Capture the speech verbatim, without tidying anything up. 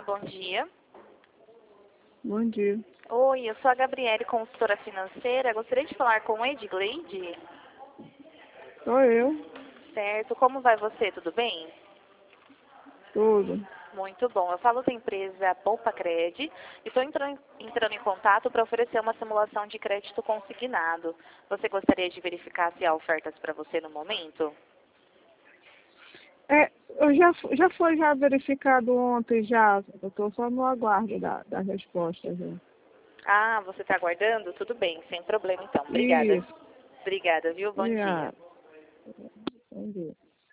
Olá, bom dia. Bom dia. Oi, eu sou a Gabriele, consultora financeira. Gostaria de falar com o Edgleide. Sou eu. Certo. Como vai você? Tudo bem? Tudo. Muito bom. Eu falo da empresa Poupa Cred e estou entrando, entrando em contato para oferecer uma simulação de crédito consignado. Você gostaria de verificar se há ofertas para você no momento? É, eu já, fu- já foi já verificado ontem já. Eu estou só no aguardo da, da resposta já. Ah, você está aguardando? Tudo bem, sem problema então. Obrigada. Isso. Obrigada, viu? Bom dia. Yeah. Bom dia.